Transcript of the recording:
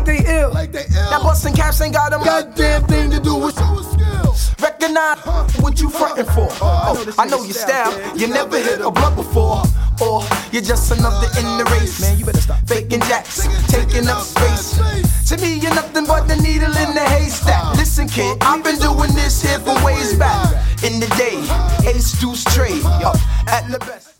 like they ill. Now busting caps ain't got a goddamn thing to do with show skills. Recognize what you frontin' for. Oh, I know your style. You never hit a blunt before. Or you're just another in the race. Man, you better stop faking jacks, taking up space. To me, you're nothing but the needle in the haystack. Listen, kid, I've been doing this here for ways back. In the day, Ace Deuce trade, at the best.